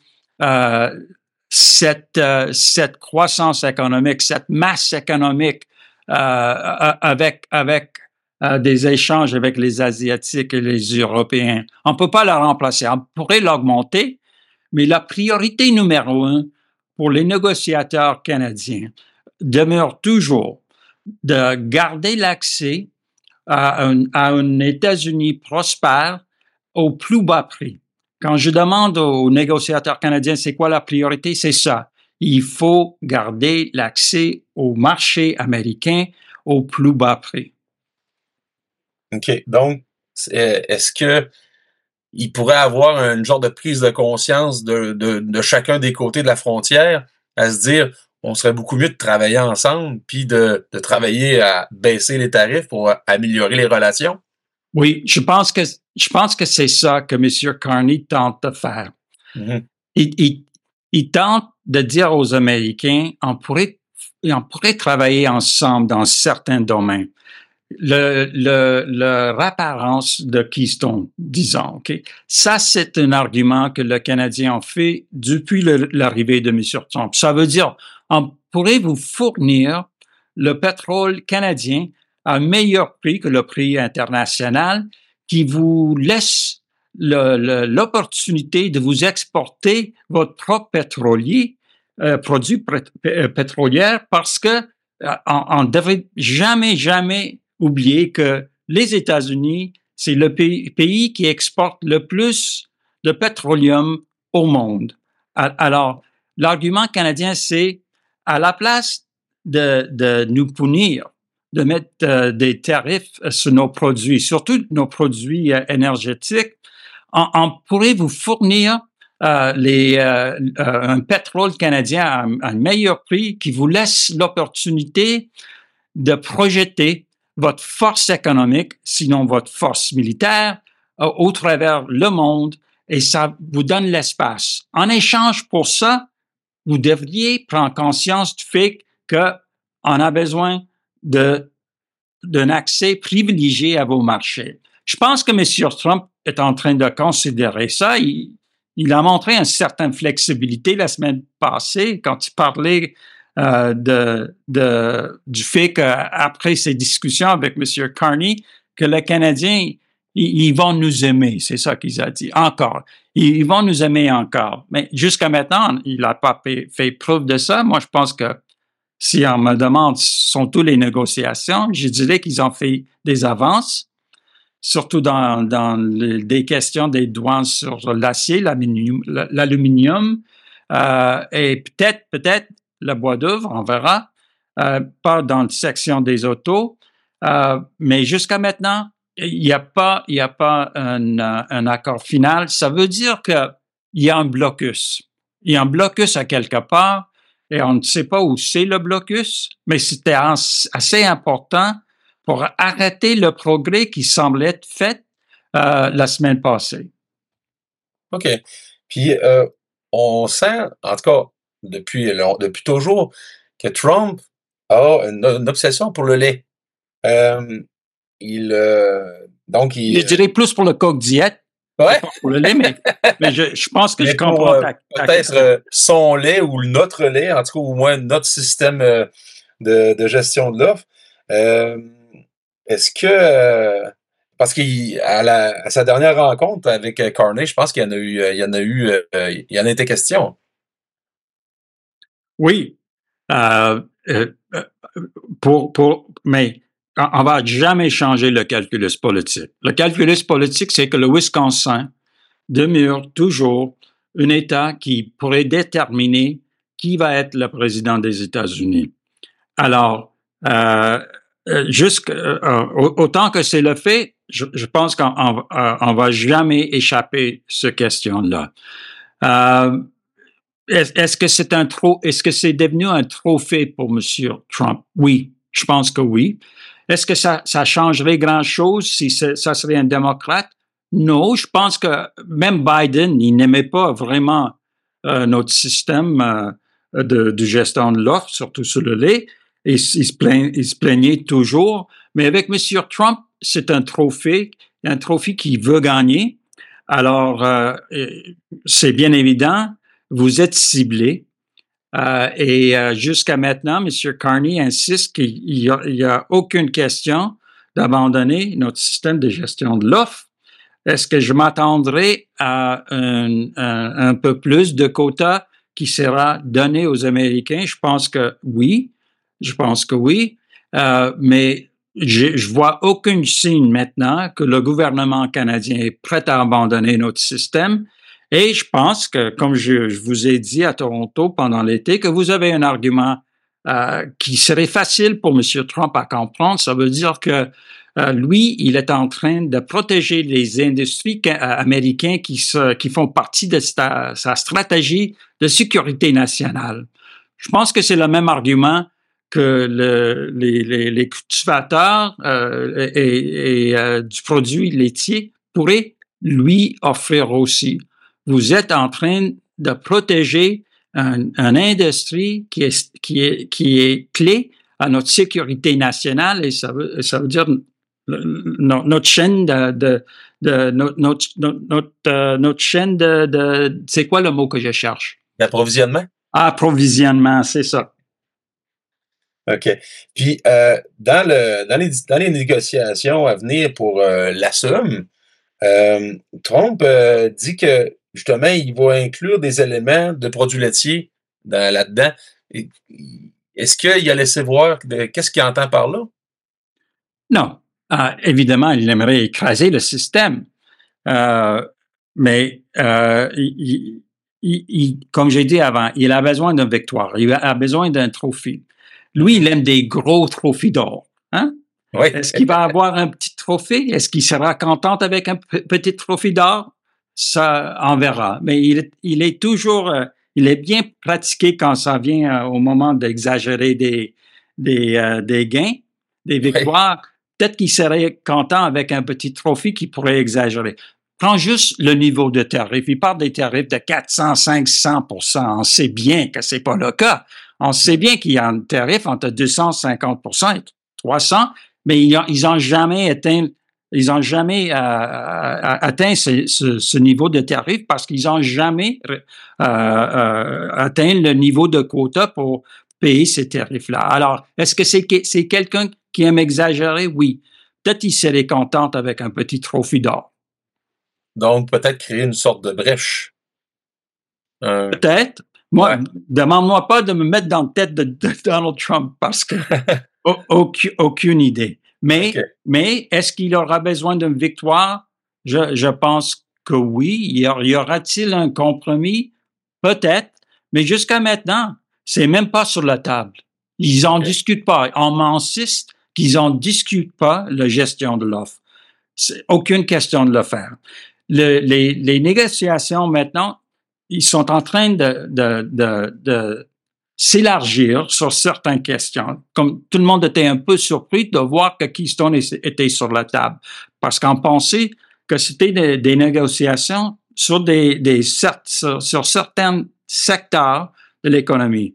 cette croissance économique, cette masse économique avec des échanges avec les Asiatiques et les Européens. On ne peut pas la remplacer. On pourrait l'augmenter, mais la priorité numéro 1 pour les négociateurs canadiens demeure toujours de garder l'accès à un États-Unis prospère au plus bas prix. Quand je demande aux négociateurs canadiens c'est quoi la priorité, c'est ça. Il faut garder l'accès au marché américain au plus bas prix. OK. Donc, est-ce que il pourrait avoir une genre de prise de conscience de chacun des côtés de la frontière à se dire on serait beaucoup mieux de travailler ensemble puis de travailler à baisser les tarifs pour améliorer les relations? Oui, je pense que c'est ça que M. Carney tente de faire. Mm-hmm. Il tente de dire aux Américains on pourrait travailler ensemble dans certains domaines. Leur apparence de Keystone, disons, OK? Ça, c'est un argument que le Canadien a fait depuis l'arrivée de M. Trump. Ça veut dire, on pourrait vous fournir le pétrole canadien à un meilleur prix que le prix international qui vous laisse l'opportunité de vous exporter votre propre produit pétrolier parce que on ne devrait jamais oublier que les États-Unis, c'est le pays qui exporte le plus de pétroleum au monde. Alors, l'argument canadien, c'est à la place de nous punir, de mettre des tarifs sur nos produits, surtout nos produits énergétiques, on pourrait vous fournir un pétrole canadien à un meilleur prix qui vous laisse l'opportunité de projeter votre force économique, sinon votre force militaire, au travers le monde, et ça vous donne l'espace. En échange pour ça, vous devriez prendre conscience du fait qu'on a besoin d'un accès privilégié à vos marchés. Je pense que M. Trump est en train de considérer ça. Il a montré une certaine flexibilité la semaine passée quand il parlait du fait qu'après ces discussions avec M. Carney, que les Canadiens, ils vont nous aimer. C'est ça qu'il a dit. Encore. Ils vont nous aimer encore. Mais jusqu'à maintenant, il n'a pas fait preuve de ça. Moi, je pense que si on me demande sont toutes les négociations, je dirais qu'ils ont fait des avances, surtout dans des questions des douanes sur l'acier, l'aluminium, et peut-être le bois d'œuvre, on verra, pas dans la section des autos, mais jusqu'à maintenant, il n'y a pas un accord final. Ça veut dire qu'il y a un blocus. Il y a un blocus à quelque part, et on ne sait pas où c'est le blocus, mais c'était assez important pour arrêter le progrès qui semblait être fait la semaine passée. OK. Puis, on sent, en tout cas, depuis toujours, que Trump a une obsession pour le lait. Je dirais plus pour le coq diète. Ouais. Pas pour le lait, mais je pense que je comprends peut-être son lait ou notre lait, en tout cas, au moins notre système de gestion de l'offre. Est-ce que parce qu'à sa dernière rencontre avec Carney, je pense qu'il y en a été question. Oui. Mais on va jamais changer le calculus politique. Le calculus politique, c'est que le Wisconsin demeure toujours un État qui pourrait déterminer qui va être le président des États-Unis. Alors, autant que c'est le fait, je pense qu'on va jamais échapper cette question-là. Est-ce que c'est devenu un trophée pour M. Trump? Oui, je pense que oui. Est-ce que ça changerait grand-chose si ça serait un démocrate? Non, je pense que même Biden, il n'aimait pas vraiment notre système de gestion de l'offre, surtout sur le lait. Et il se plaignait toujours. Mais avec M. Trump, c'est un trophée qu'il veut gagner. Alors, c'est bien évident, vous êtes ciblé. Et jusqu'à maintenant, M. Carney insiste qu'il n'y a aucune question d'abandonner notre système de gestion de l'offre. Est-ce que je m'attendrai à un peu plus de quotas qui sera donné aux Américains? Je pense que oui. Mais je vois aucun signe maintenant que le gouvernement canadien est prêt à abandonner notre système. Et je pense que, comme je vous ai dit à Toronto pendant l'été, que vous avez un argument qui serait facile pour M. Trump à comprendre. Ça veut dire que lui, il est en train de protéger les industries américaines qui font partie de sa stratégie de sécurité nationale. Je pense que c'est le même argument que les cultivateurs du produit laitier pourraient lui offrir aussi. Vous êtes en train de protéger une industrie qui est clé à notre sécurité nationale et ça veut dire notre chaîne notre chaîne c'est quoi le mot que je cherche? L'approvisionnement? Approvisionnement, c'est ça. OK. Puis, dans les négociations à venir pour la somme, Trump dit que, justement, il va inclure des éléments de produits laitiers là-dedans. Est-ce qu'il a laissé voir qu'est-ce qu'il entend par là? Non. Évidemment, il aimerait écraser le système. Mais comme j'ai dit avant, il a besoin d'une victoire. Il a besoin d'un trophée. Lui, il aime des gros trophées d'or. Hein? Oui. Est-ce qu'il va avoir un petit trophée? Est-ce qu'il sera content avec un petit trophée d'or? Ça, on verra. Mais il est toujours, il est bien pratiqué quand ça vient au moment d'exagérer des gains, des victoires. Oui. Peut-être qu'il serait content avec un petit trophée qui pourrait exagérer. Prends juste le niveau de tarif. Il parle des tarifs de 400, 500%. On sait bien que c'est pas le cas. On sait bien qu'il y a un tarif entre 250% et 300%, mais ils ont jamais atteint ce niveau de tarif parce qu'ils ont jamais atteint le niveau de quota pour payer ces tarifs-là. Alors, est-ce que c'est quelqu'un qui aime exagérer? Oui. Peut-être qu'il serait content avec un petit trophée d'or. Donc, peut-être créer une sorte de brèche. Peut-être. Moi, demande-moi pas de me mettre dans la tête de Donald Trump parce que aucune idée. Mais est-ce qu'il aura besoin d'une victoire? Je pense que oui. Y aura-t-il un compromis? Peut-être. Mais jusqu'à maintenant, c'est même pas sur la table. Ils en discutent pas. On m'insiste qu'ils en discutent pas la gestion de l'offre. C'est aucune question de le faire. Les négociations maintenant, ils sont en train de s'élargir sur certaines questions. Comme tout le monde était un peu surpris de voir que Keystone était sur la table, parce qu'on pensait que c'était des négociations sur sur certains secteurs de l'économie.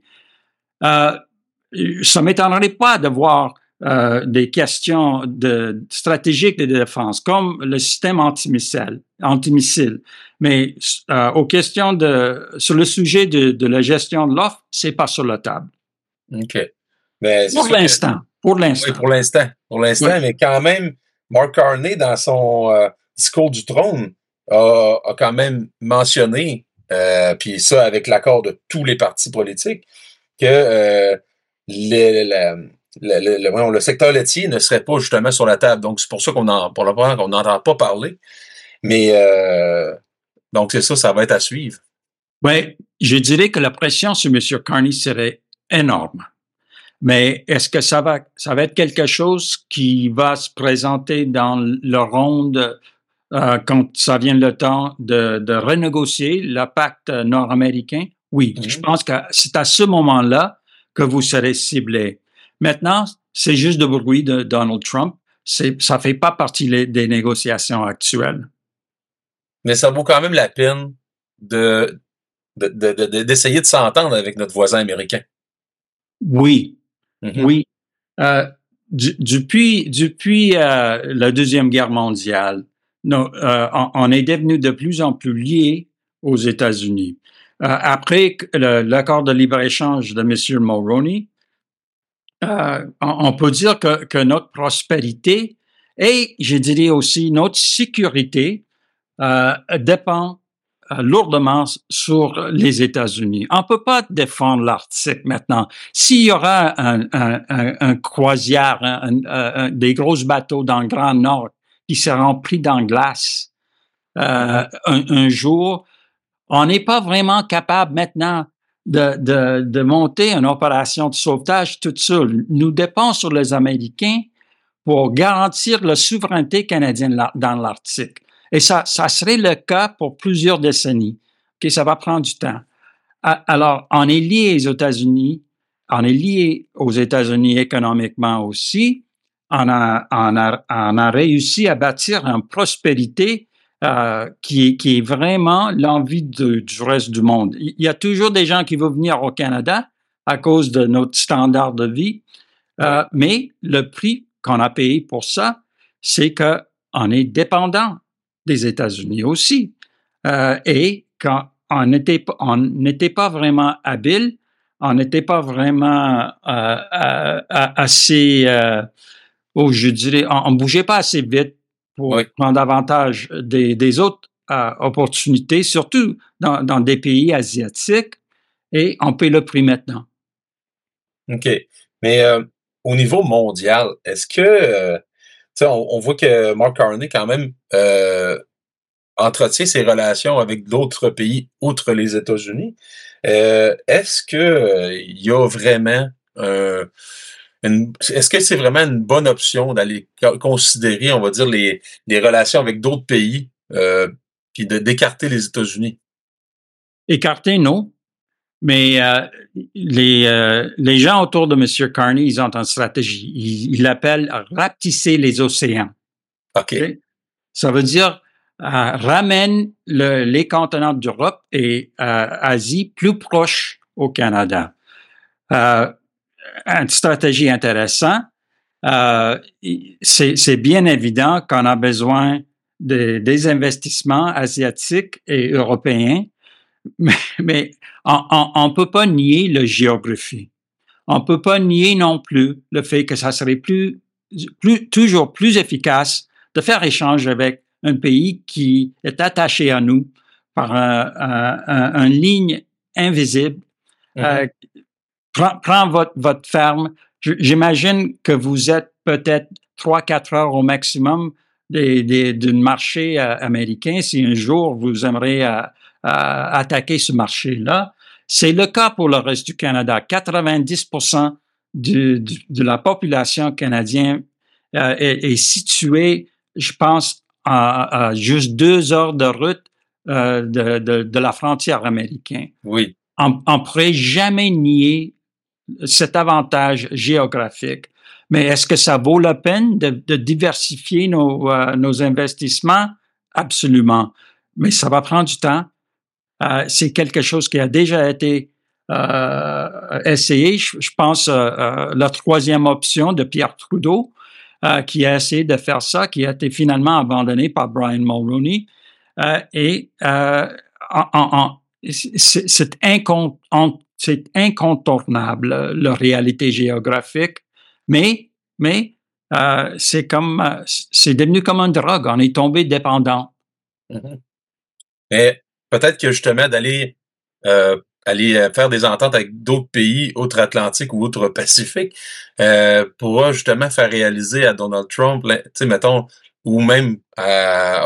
Ça m'étonnerait pas de voir des questions stratégiques de défense, comme le système antimissile. Mais aux questions sur le sujet de la gestion de l'offre, c'est pas sur la table. OK. Mais pour l'instant. Oui, pour l'instant. Oui. Mais quand même, Mark Carney, dans son discours du trône, a quand même mentionné, puis ça avec l'accord de tous les partis politiques, que le secteur laitier ne serait pas justement sur la table. Donc, c'est pour ça qu'on n'entend pas parler. Mais donc, c'est ça, ça va être à suivre. Oui, je dirais que la pression sur M. Carney serait énorme. Mais est-ce que ça va être quelque chose qui va se présenter dans le ronde quand ça vient le temps de renégocier le pacte nord-américain? Oui, je pense que c'est à ce moment-là que vous serez ciblé. Maintenant, c'est juste de bruit de Donald Trump. Ça fait pas partie des négociations actuelles. Mais ça vaut quand même la peine d'essayer de s'entendre avec notre voisin américain. Oui, oui. Depuis la Deuxième Guerre mondiale, on est devenu de plus en plus liés aux États-Unis. Après l'accord de libre-échange de M. Mulroney, on peut dire que notre prospérité et, je dirais aussi, notre sécurité dépend lourdement sur les États-Unis. On ne peut pas défendre l'Arctique maintenant. S'il y aura un croisière, des gros bateaux dans le Grand Nord qui seront pris dans la glace un jour, on n'est pas vraiment capable maintenant de monter une opération de sauvetage toute seule. Nous dépendons sur les Américains pour garantir la souveraineté canadienne dans l'Arctique. Et ça serait le cas pour plusieurs décennies. Okay, ça va prendre du temps. Alors, on est lié aux États-Unis, on est lié aux États-Unis économiquement aussi. On a réussi à bâtir une prospérité qui est vraiment l'envie du reste du monde. Il y a toujours des gens qui veulent venir au Canada à cause de notre standard de vie, mais le prix qu'on a payé pour ça, c'est qu'on est dépendant des États-Unis aussi. Et quand on n'était pas vraiment habile, on n'était pas vraiment assez, je dirais, on bougeait pas assez vite pour prendre avantage des autres opportunités, surtout dans des pays asiatiques, et on paie le prix maintenant. OK. Mais au niveau mondial, est-ce que, tu sais, on voit que Mark Carney, quand même, entretient ses relations avec d'autres pays outre les États-Unis. Est-ce que il y a vraiment est-ce que c'est vraiment une bonne option d'aller considérer, on va dire, les relations avec d'autres pays, puis d'écarter les États-Unis? Écarter, non. Mais les gens autour de M. Carney, ils ont une stratégie. Ils l'appellent rapetisser les océans. OK. Okay? Ça veut dire ramène les continents d'Europe et Asie plus proches au Canada. Une stratégie intéressante. C'est bien évident qu'on a besoin des investissements asiatiques et européens, mais on peut pas nier la géographie. On peut pas nier non plus le fait que ça serait toujours plus efficace de faire échange avec un pays qui est attaché à nous par une ligne invisible. Prends votre ferme. J'imagine que vous êtes peut-être 3-4 heures au maximum d'un marché américain si un jour vous aimeriez attaquer ce marché-là. C'est le cas pour le reste du Canada. 90% de la population canadienne est située, je pense, à juste 2 heures de route de la frontière américaine. Oui. On ne pourrait jamais nier cet avantage géographique. Mais est-ce que ça vaut la peine de diversifier nos investissements? Absolument. Mais ça va prendre du temps. C'est quelque chose qui a déjà été essayé. Je pense la troisième option de Pierre Trudeau, qui a essayé de faire ça, qui a été finalement abandonné par Brian Mulroney. C'est incontournable, la réalité géographique, mais c'est devenu comme une drogue. On est tombé dépendant. Mais peut-être que justement d'aller faire des ententes avec d'autres pays outre-Atlantique ou outre-Pacifique pourra justement faire réaliser à Donald Trump, tu sais, mettons, ou même à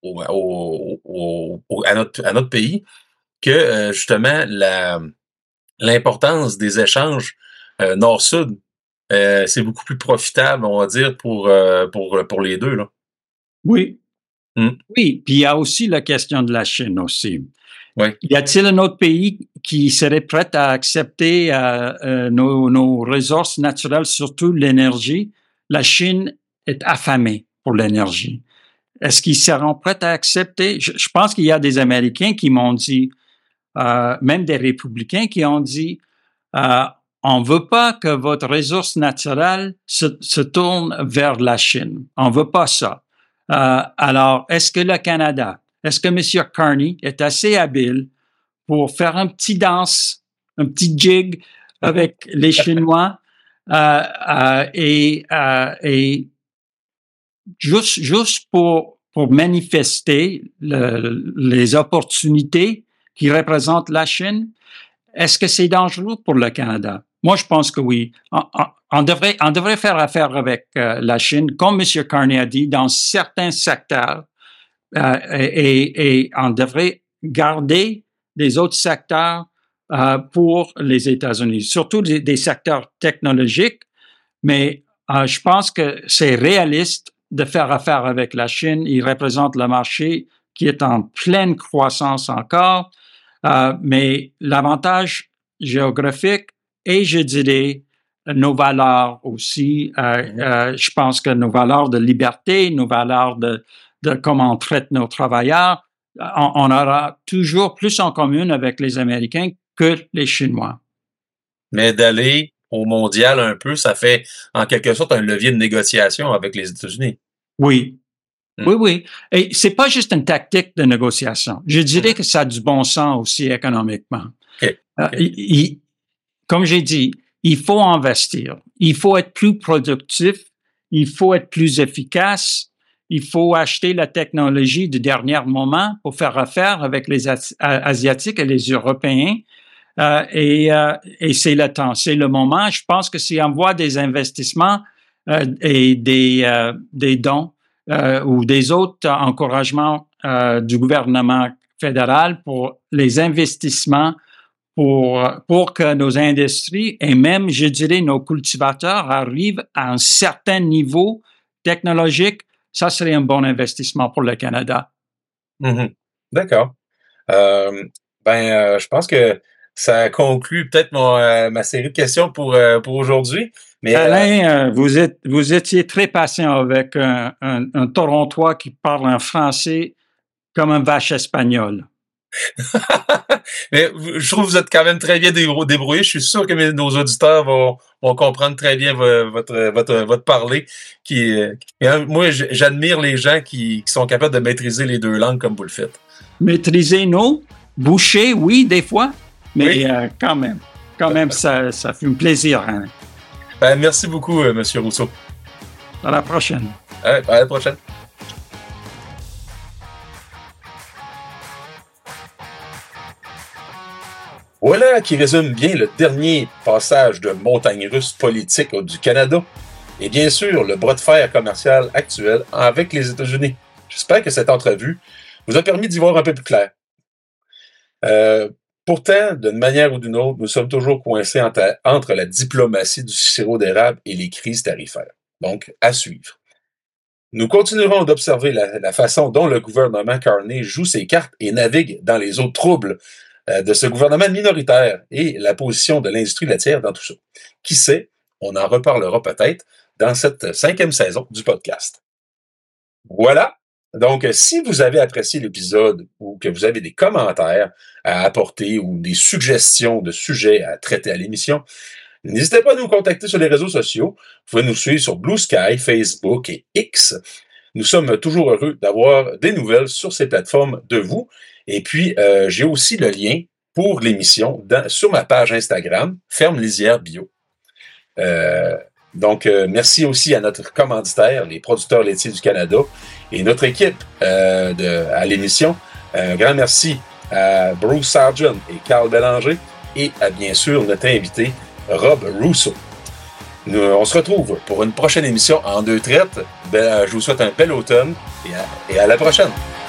notre pays, que justement l'importance des échanges nord-sud, c'est beaucoup plus profitable, on va dire, pour les deux, là. Oui. Oui, puis il y a aussi la question de la Chine aussi. Oui. Y a-t-il un autre pays qui serait prêt à accepter nos ressources naturelles, surtout l'énergie? La Chine est affamée pour l'énergie. Est-ce qu'ils seront prêts à accepter? Je pense qu'il y a des Américains qui m'ont dit, même des républicains qui ont dit, on ne veut pas que votre ressource naturelle se tourne vers la Chine. On ne veut pas ça. Alors, est-ce que le Canada, est-ce que M. Carney est assez habile pour faire un petit danse, un petit jig avec les Chinois et juste pour manifester les opportunités qui représentent la Chine? Est-ce que c'est dangereux pour le Canada? Moi, je pense que oui. On devrait faire affaire avec la Chine, comme M. Carney a dit, dans certains secteurs, et on devrait garder des autres secteurs pour les États-Unis, surtout des secteurs technologiques. Mais je pense que c'est réaliste de faire affaire avec la Chine. Il représente le marché qui est en pleine croissance encore. Mais l'avantage géographique et, je dirais, nos valeurs aussi. Je pense que nos valeurs de liberté, nos valeurs de comment on traite nos travailleurs, on aura toujours plus en commun avec les Américains que les Chinois. Mais d'aller au mondial un peu, ça fait en quelque sorte un levier de négociation avec les États-Unis. Oui. Oui. Et c'est pas juste une tactique de négociation. Je dirais que ça a du bon sens aussi économiquement. Okay. Comme j'ai dit, il faut investir. Il faut être plus productif. Il faut être plus efficace. Il faut acheter la technologie du dernier moment pour faire affaire avec les Asiatiques et les Européens. Et c'est le temps, c'est le moment. Je pense que si on voit des investissements et des dons, ou des autres encouragements du gouvernement fédéral pour les investissements pour que nos industries et même, je dirais, nos cultivateurs arrivent à un certain niveau technologique, ça serait un bon investissement pour le Canada. D'accord. Je pense que ça conclut peut-être ma série de questions pour aujourd'hui. Mais, Alain, vous étiez très patient avec un Torontois qui parle un français comme un vache espagnol. Mais je trouve que vous êtes quand même très bien débrouillé. Je suis sûr que nos auditeurs vont comprendre très bien votre parler. Moi, j'admire les gens qui sont capables de maîtriser les deux langues comme vous le faites. Maîtriser, non. Boucher, oui, des fois. Mais oui. Quand même, ça fait un plaisir. Hein. Merci beaucoup, M. Rousseau. À la prochaine. À la prochaine. Voilà qui résume bien le dernier passage de montagne russe politique du Canada et bien sûr le bras de fer commercial actuel avec les États-Unis. J'espère que cette entrevue vous a permis d'y voir un peu plus clair. Pourtant, d'une manière ou d'une autre, nous sommes toujours coincés entre la diplomatie du sirop d'érable et les crises tarifaires. Donc, à suivre. Nous continuerons d'observer la façon dont le gouvernement Carney joue ses cartes et navigue dans les eaux troubles de ce gouvernement minoritaire et la position de l'industrie laitière dans tout ça. Qui sait, on en reparlera peut-être dans cette 5e saison du podcast. Voilà. Donc, si vous avez apprécié l'épisode ou que vous avez des commentaires à apporter ou des suggestions de sujets à traiter à l'émission, n'hésitez pas à nous contacter sur les réseaux sociaux. Vous pouvez nous suivre sur Blue Sky, Facebook et X. Nous sommes toujours heureux d'avoir des nouvelles sur ces plateformes de vous. Et puis, j'ai aussi le lien pour l'émission sur ma page Instagram, Ferme Lisière Bio. Donc, merci aussi à notre commanditaire, les producteurs laitiers du Canada et notre équipe à l'émission. Un grand merci à Bruce Sargent et Carl Bélanger et à, bien sûr, notre invité, Rob Rousseau. On se retrouve pour une prochaine émission en 2 traites. Je vous souhaite un bel automne et à la prochaine.